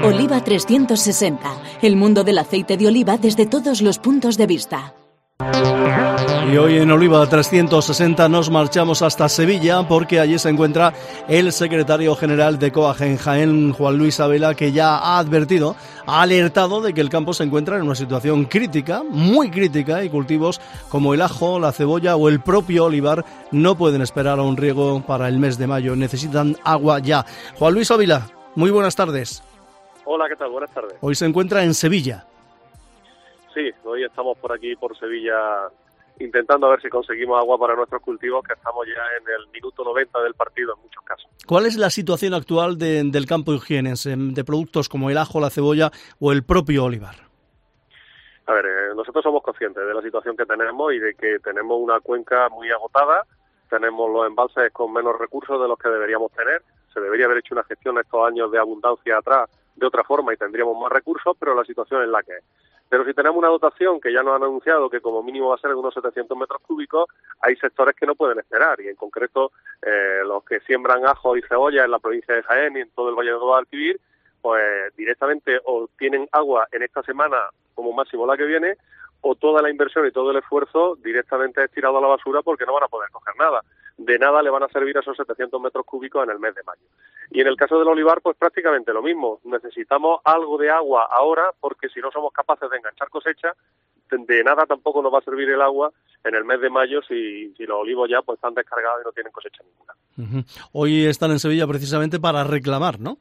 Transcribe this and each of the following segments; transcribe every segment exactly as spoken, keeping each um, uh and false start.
Oliva trescientos sesenta, el mundo del aceite de oliva desde todos los puntos de vista. Y hoy en Oliva trescientos sesenta nos marchamos hasta Sevilla porque allí se encuentra el secretario general de Coag en Jaén, Juan Luis Ávila, que ya ha advertido, ha alertado de que el campo se encuentra en una situación crítica, muy crítica, y cultivos como el ajo, la cebolla o el propio olivar no pueden esperar a un riego para el mes de mayo, necesitan agua ya. Juan Luis Ávila, muy buenas tardes. Hola, ¿qué tal? Buenas tardes. Hoy se encuentra en Sevilla. Sí, hoy estamos por aquí, por Sevilla, intentando a ver si conseguimos agua para nuestros cultivos, que estamos ya en el minuto noventa del partido en muchos casos. ¿Cuál es la situación actual de, del campo de Higienense, de productos como el ajo, la cebolla o el propio olivar? A ver, eh, nosotros somos conscientes de la situación que tenemos y de que tenemos una cuenca muy agotada, tenemos los embalses con menos recursos de los que deberíamos tener, se debería haber hecho una gestión estos años de abundancia atrás de otra forma y tendríamos más recursos, pero la situación es la que es. Pero si tenemos una dotación que ya nos han anunciado que como mínimo va a ser de unos setecientos metros cúbicos, hay sectores que no pueden esperar, y en concreto eh, los que siembran ajo y cebolla en la provincia de Jaén y en todo el Valle de Guadalquivir, pues directamente o tienen agua en esta semana como máximo la que viene, o toda la inversión y todo el esfuerzo directamente es tirado a la basura porque no van a poder coger nada. De nada le van a servir esos setecientos metros cúbicos en el mes de mayo. Y en el caso del olivar, pues prácticamente lo mismo. Necesitamos algo de agua ahora porque si no somos capaces de enganchar cosecha, de nada tampoco nos va a servir el agua en el mes de mayo si, si los olivos ya pues están descargados y no tienen cosecha ninguna. Uh-huh. Hoy están en Sevilla precisamente para reclamar, ¿no?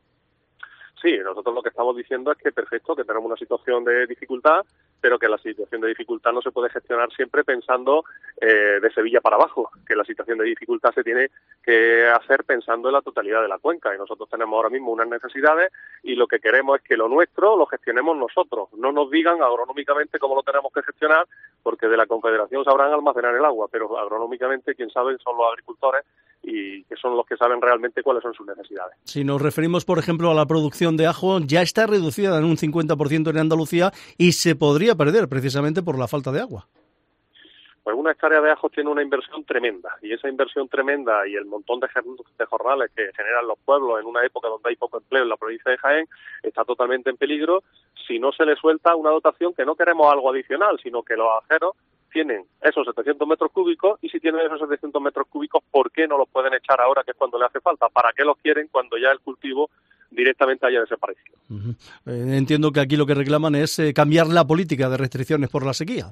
Sí, nosotros lo que estamos diciendo es que perfecto, que tenemos una situación de dificultad, pero que la situación de dificultad no se puede gestionar siempre pensando eh, de Sevilla para abajo, que la situación de dificultad se tiene que hacer pensando en la totalidad de la cuenca, y nosotros tenemos ahora mismo unas necesidades y lo que queremos es que lo nuestro lo gestionemos nosotros, no nos digan agronómicamente cómo lo tenemos que gestionar, porque de la Confederación sabrán almacenar el agua, pero agronómicamente quien sabe son los agricultores y que son los que saben realmente cuáles son sus necesidades. Si nos referimos, por ejemplo, a la producción de ajo, ya está reducida en un cincuenta por ciento en Andalucía y se podría perder precisamente por la falta de agua. Pues una hectárea de ajo tiene una inversión tremenda, y esa inversión tremenda y el montón de, de jornales que generan los pueblos en una época donde hay poco empleo en la provincia de Jaén está totalmente en peligro si no se le suelta una dotación, que no queremos algo adicional, sino que los ajeros tienen esos setecientos metros cúbicos, y si tienen esos setecientos metros cúbicos, ¿por qué no los pueden echar ahora, que es cuando le hace falta? ¿Para qué los quieren cuando ya el cultivo directamente haya desaparecido? Uh-huh. Eh, entiendo que aquí lo que reclaman es eh, cambiar la política de restricciones por la sequía.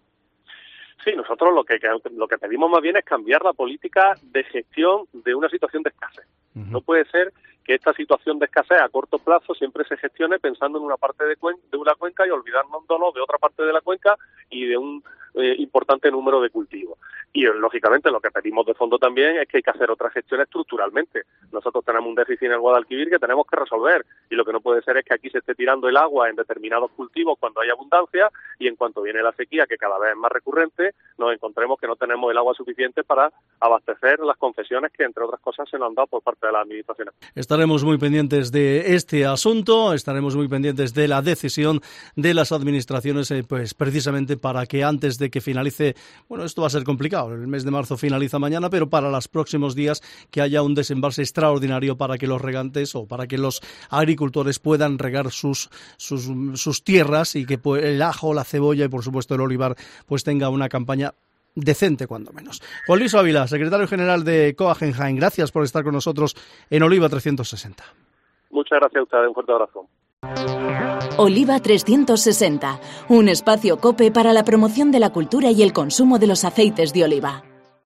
Sí, nosotros lo que, lo que pedimos más bien es cambiar la política de gestión de una situación de escasez. Uh-huh. No puede ser que esta situación de escasez a corto plazo siempre se gestione pensando en una parte de, cuen- de una cuenca y olvidándonos de otra parte de la cuenca y de un eh, importante número de cultivos. Y lógicamente lo que pedimos de fondo también es que hay que hacer otra gestión estructuralmente. Nosotros tenemos un déficit en el Guadalquivir que tenemos que resolver, y lo que no puede ser es que aquí se esté tirando el agua en determinados cultivos cuando hay abundancia, y en cuanto viene la sequía, que cada vez es más recurrente, nos encontremos que no tenemos el agua suficiente para abastecer las concesiones que, entre otras cosas, se nos han dado por parte de las administraciones. Estaremos muy pendientes de este asunto, estaremos muy pendientes de la decisión de las administraciones, eh, pues precisamente para que antes de que finalice, bueno, esto va a ser complicado, el mes de marzo finaliza mañana, pero para los próximos días que haya un desembalse extraordinario para que los regantes o para que los agricultores puedan regar sus sus, sus tierras y que pues, el ajo, la cebolla y por supuesto el olivar pues tenga una campaña decente cuando menos. Juan Luis Ávila, secretario general de Coag en Jaén, gracias por estar con nosotros en Oliva trescientos sesenta. Muchas gracias a ustedes, un fuerte abrazo. Oliva trescientos sesenta, un espacio COPE para la promoción de la cultura y el consumo de los aceites de oliva.